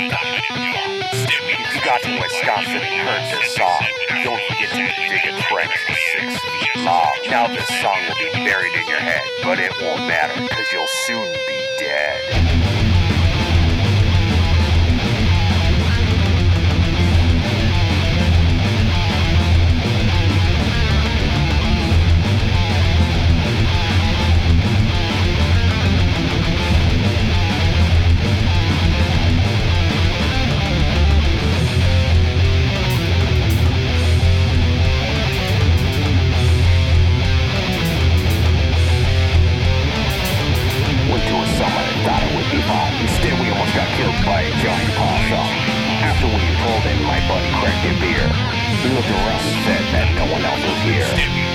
If you got to Wisconsin and heard this song, don't forget to dig a trench 6 feet long. Now this song will be buried in your head, but it won't matter, cause you'll soon be dead. Instead, we almost got killed by a giant possum. After we pulled in, my buddy cracked a beer. He looked around and said that no one else was here.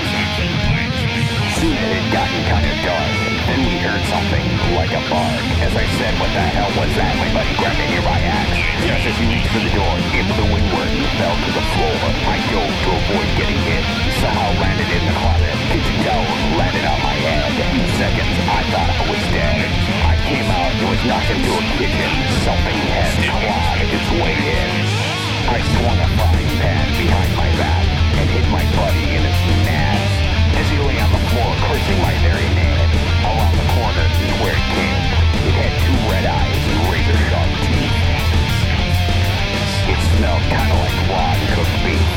Soon it had gotten kind of dark. Then we heard something like a bark. As I said, what the hell was that? My buddy grabbed a nearby axe. Just as he reached for the door, it blew inward and fell to the floor. I dove to avoid getting hit. Somehow landed in the closet. Kitchen towel landed on my head. In seconds, I thought I was dead. I came out and was knocked into a kitchen. Something had clawed its way in. I swung a frying pan behind my back and hit my buddy in his nads. As he lay on the floor, cursing my very name, around the corner is where it came. It had 2 red eyes and razor-sharp teeth. It smelled kind of like raw cooked beef.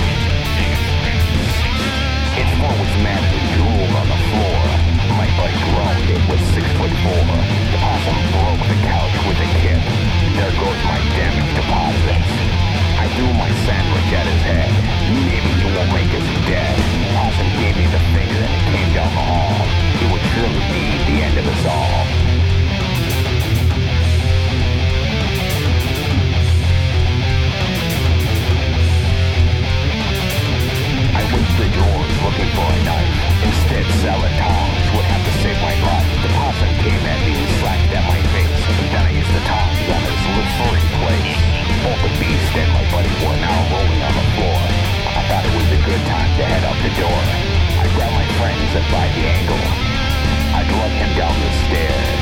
Its fur was matted and drooled on the floor. My buddy groaned. It was 6'4". The possum broke the couch with a kick. There goes my damaged deposits. I threw my sandwich at his head. Maybe he won't make us dead. Possum gave me the finger and it came down the hall. It would surely be the end of us all. I went to the drawers looking for a knife. Instead, salad tongs would have to save my life. The possum came at me and slapped at my face. Then I used the tongs on his live-free place. Both the beast and my buddy were now rolling on the floor. I thought it was a good time to head out the door. I grabbed my friends by the ankle. I lugged him down the stairs.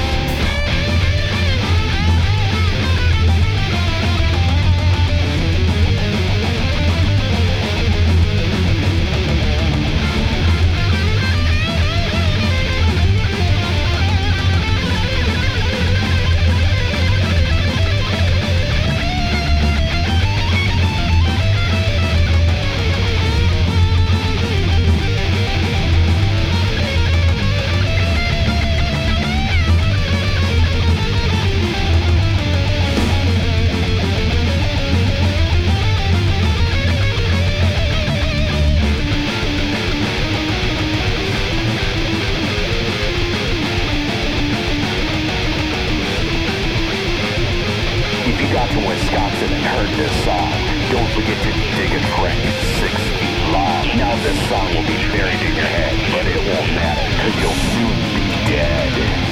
To Wisconsin and heard this song, don't forget to dig a trench 6 feet long. Now this song will be buried in your head, but it won't matter, cause you'll soon be dead.